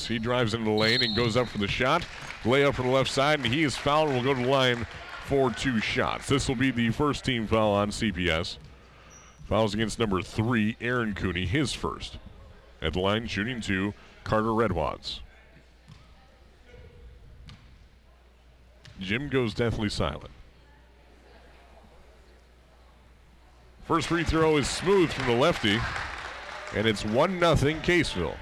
Simmons. He drives into the lane and goes up for the shot. Layup from the left side, and he is fouled and will go to the line for 2 shots. This will be the first team foul on CPS. Fouls against number 3, Aaron Cooney, his first. At the line, shooting 2, Carter Redwads. Jim goes deathly silent. First free throw is smooth from the lefty, and it's 1-0 Caseville.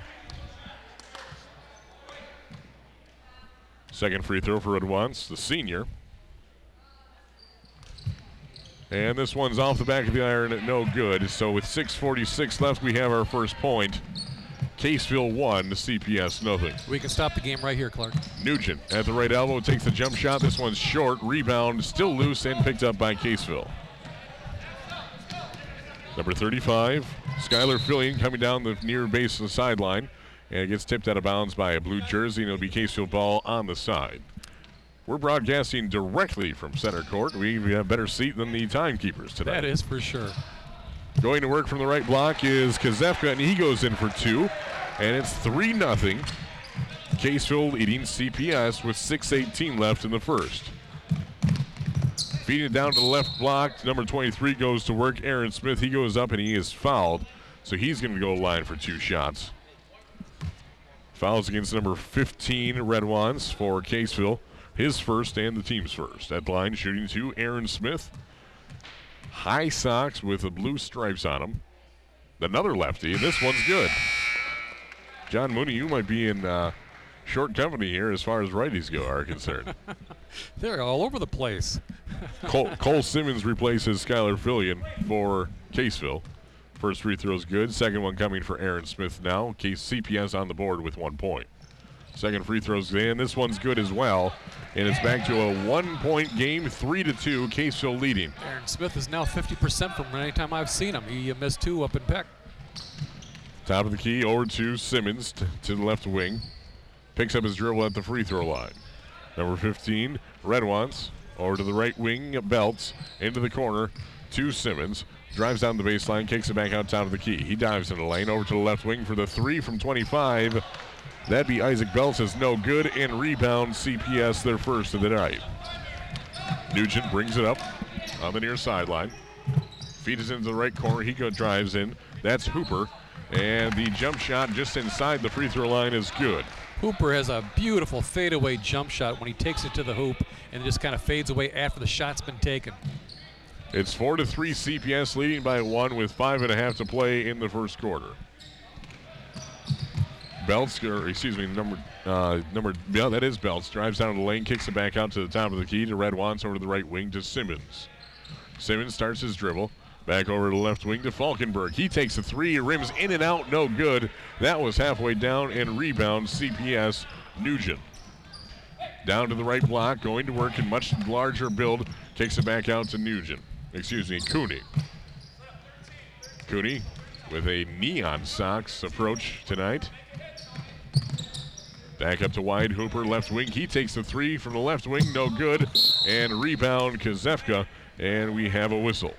Second free throw for Redwads, the senior. And this one's off the back of the iron, no good. So with 6:46 left, we have our first point. Caseville 1, CPS nothing. We can stop the game right here, Clark. Nugent at the right elbow takes the jump shot. This one's short. Rebound still loose and picked up by Caseville. Number 35, Skylar Fillion coming down the near base of the sideline. And it gets tipped out of bounds by a blue jersey, and it'll be Caseville ball on the side. We're broadcasting directly from center court. We have better seat than the timekeepers today. That is for sure. Going to work from the right block is Kazefka, and he goes in for 2. And it's 3-0. Caseville leading CPS with 6:18 left in the first. Feeding it down to the left block. Number 23 goes to work. Aaron Smith, he goes up and he is fouled. So he's going to go line for 2 shots. Fouls against number 15, Redwads for Caseville. His first and the team's first. At the line, shooting 2, Aaron Smith. High socks with the blue stripes on them. Another lefty, and this one's good. John Mooney, you might be in short company here as far as righties are concerned. They're all over the place. Cole Simmons replaces Skylar Fillion for Caseville. First free throw is good. Second one coming for Aaron Smith now. CPS on the board with 1 point. Second free throw's in. This one's good as well. And it's back to a 1-point game, 3-2, Caseville leading. Aaron Smith is now 50% from any time I've seen him. He missed 2 up in Peck. Top of the key, over to Simmons to the left wing. Picks up his dribble at the free throw line. Number 15, Redwads, over to the right wing, Belts, into the corner to Simmons. Drives down the baseline, kicks it back out top of the key. He dives into the lane, over to the left wing for the 3 from 25. That'd be Isaac Belts, is no good, and rebound CPS, their first of the night. Nugent brings it up on the near sideline. Feeds it into the right corner. He drives in. That's Hooper. And the jump shot just inside the free throw line is good. Hooper has a beautiful fadeaway jump shot when he takes it to the hoop and it just kind of fades away after the shot's been taken. It's 4-3 CPS, leading by 1 with 5.5 to play in the first quarter. Belts, or excuse me, yeah, that is Belts. Drives down the lane, kicks it back out to the top of the key to Redwads over to the right wing to Simmons. Simmons starts his dribble. Back over to the left wing to Falkenberg. He takes a 3, rims in and out, no good. That was halfway down, and rebound CPS, Nugent. Down to the right block, going to work in much larger build. Kicks it back out to Nugent. Excuse me, Cooney. Cooney with a neon socks approach tonight. Back up to wide, Hooper, left wing. He takes the 3 from the left wing, no good. And rebound, Kazefka, and we have a whistle.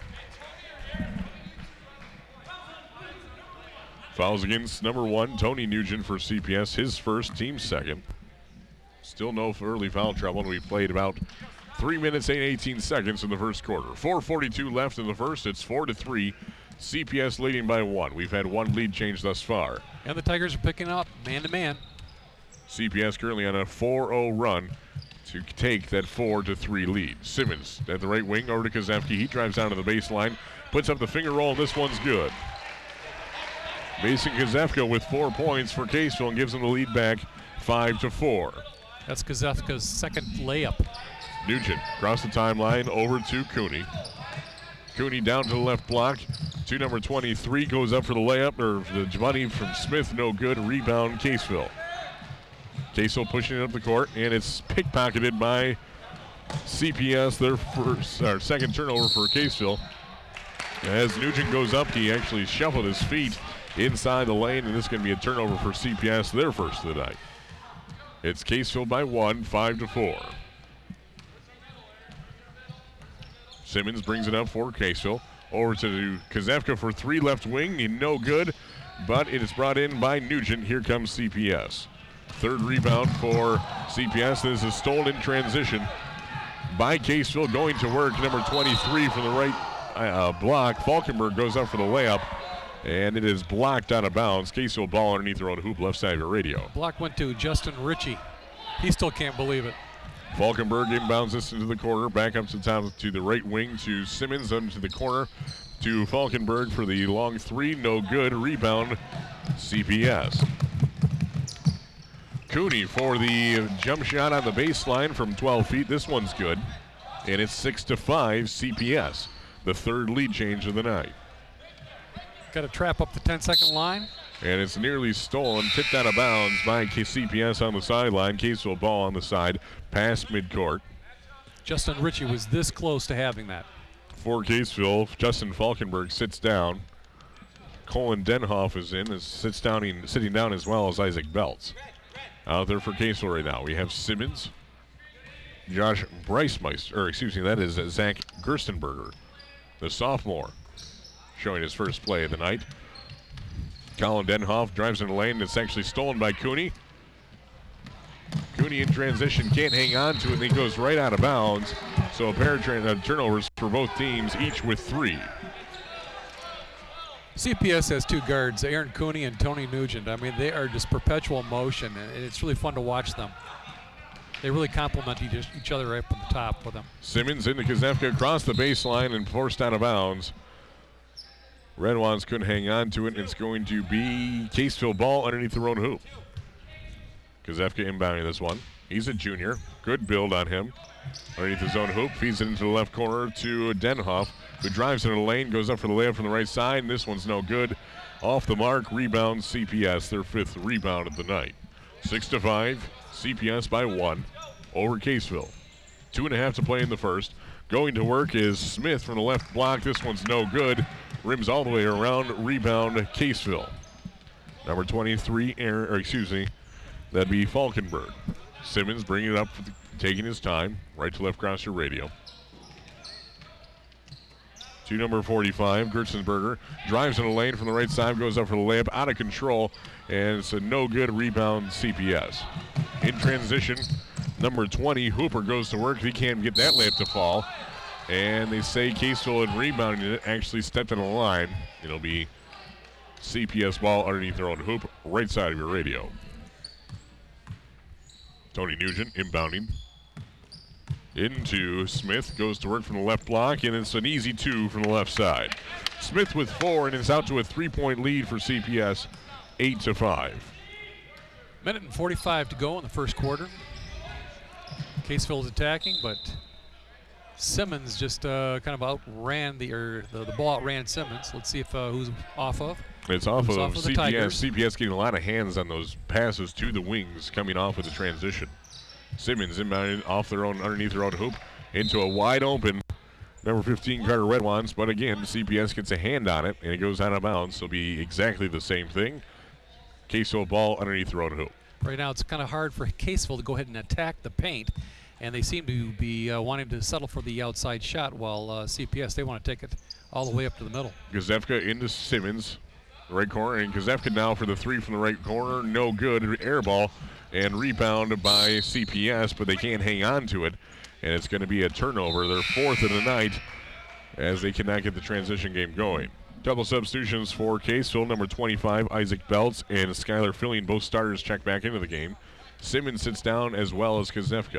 Fouls against number 1, Tony Nugent for CPS, his first, team second. Still no early foul trouble, and we played about 3 minutes and 18 seconds in the first quarter. 4:42 left in the first. It's 4-3. CPS leading by 1. We've had 1 lead change thus far. And the Tigers are picking up man-to-man. CPS currently on a 4-0 run to take that 4-3 lead. Simmons at the right wing over to Kazefki. He drives down to the baseline, puts up the finger roll, and this one's good. Mason Kazefka with 4 points for Caseville and gives them the lead back 5-4. That's Kazefka's second layup. Nugent across the timeline over to Cooney. Cooney down to the left block to number 23, goes up for the layup, or the money from Smith, no good. Rebound Caseville. Caseville pushing it up the court, and it's pickpocketed by CPS, their second turnover for Caseville. As Nugent goes up, he actually shuffled his feet inside the lane, and this is going to be a turnover for CPS, their first of the night. It's Caseville by 1, 5-4. Simmons brings it up for Caseville. Over to Kazefka for 3 left wing, no good, but it is brought in by Nugent. Here comes CPS. Third rebound for CPS. This is stolen in transition by Caseville. Going to work, number 23 from the right block. Falkenberg goes up for the layup, and it is blocked out of bounds. Caseville ball underneath their own hoop, left side of your radio. Block went to Justin Ritchie. He still can't believe it. Falkenberg inbounds this into the corner, back up to the top to the right wing to Simmons, into the corner to Falkenberg for the long three, no good. Rebound, CPS. Cooney for the jump shot on the baseline from 12 feet. This one's good, and it's 6-5 CPS, the third lead change of the night. Got to trap up the 10-second line. And it's nearly stolen, tipped out of bounds by CPS on the sideline. Caseville ball on the side, past midcourt. Justin Ritchie was this close to having that. For Caseville, Justin Falkenberg sits down. Colin Denhoff is in, sitting down as well as Isaac Belts. Out there for Caseville right now, we have Simmons, Josh Breismeister, or excuse me, that is Zach Gerstenberger, the sophomore, showing his first play of the night. Colin Denhoff drives in the lane. It's actually stolen by Cooney. Cooney in transition, can't hang on to it, and he goes right out of bounds. So a pair of turnovers for both teams, each with 3. CPS has 2 guards, Aaron Cooney and Tony Nugent. I mean, they are just perpetual motion, and it's really fun to watch them. They really complement each other right from the top with them. Simmons into Kazefka across the baseline and forced out of bounds. Red Wands couldn't hang on to it. It's going to be Caseville ball underneath their own hoop. Kazefka inbounding this one. He's a junior. Good build on him. Underneath his own hoop. Feeds it into the left corner to Denhoff, who drives into the lane, goes up for the layup from the right side, and this one's no good. Off the mark, rebound CPS, their 5th rebound of the night. 6-5, CPS by 1 over Caseville. 2.5 to play in the first. Going to work is Smith from the left block. This one's no good. Rims all the way around. Rebound, Caseville. Number 23, that'd be Falkenberg. Simmons bringing it up, taking his time. Right to left across your radio. To number 45, Gertzensberger. Drives in the lane from the right side, goes up for the layup, out of control, and it's a no good rebound, CPS. In transition, number 20, Hooper goes to work. He can't get that layup to fall. And they say Caseville in rebounding it actually stepped on the line. It'll be CPS ball underneath their own hoop, right side of your radio. Tony Nugent inbounding. Into Smith, goes to work from the left block, and it's an easy 2 from the left side. Smith with 4, and it's out to a 3-point lead for CPS, 8-5. Minute and 45 to go in the first quarter. Caseville is attacking, but Simmons just kind of outran the ball outran Simmons. Let's see if who's off of. It's off of CPS. Tigers. CPS getting a lot of hands on those passes to the wings coming off of the transition. Simmons inbounded off their own, underneath their own hoop, into a wide open number 15 Carter Red Wands. But again, CPS gets a hand on it and it goes out of bounds. So it'll be exactly the same thing. Caseville ball underneath their own hoop. Right now, it's kind of hard for Caseville to go ahead and attack the paint. And they seem to be wanting to settle for the outside shot, while CPS, they want to take it all the way up to the middle. Gazefka into Simmons, right corner, and Gazefka now for the 3 from the right corner. No good. Air ball and rebound by CPS, but they can't hang on to it. And it's going to be a turnover, their 4th of the night, as they cannot get the transition game going. Double substitutions for Caseville. Number 25, Isaac Belts, and Skylar Filling, both starters check back into the game. Simmons sits down as well as Gazefka.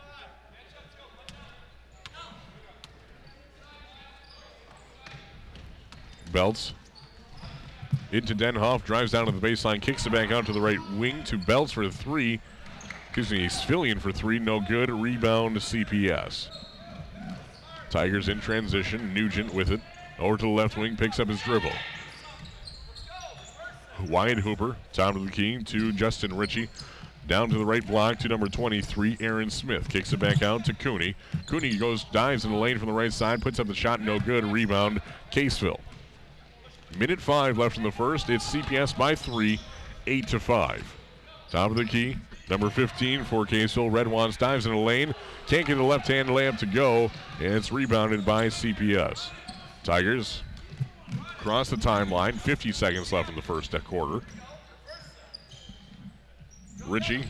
Belts into Denhoff, drives down to the baseline, kicks it back out to the right wing to Belts for 3. Excuse me, Fillion for 3, no good. Rebound to CPS. Tigers in transition, Nugent with it. Over to the left wing, picks up his dribble. Wyatt Hooper, top of the key to Justin Ritchie. Down to the right block to number 23, Aaron Smith. Kicks it back out to Cooney. Cooney dives in the lane from the right side, puts up the shot, no good. Rebound, Caseville. Minute 5 left in the first. It's CPS by 3, 8-5. Top of the key, number 15 for Caseville. Red Wands dives in the lane. Can't get a left-hand layup to go, and it's rebounded by CPS. Tigers cross the timeline. 50 seconds left in the first quarter. Richie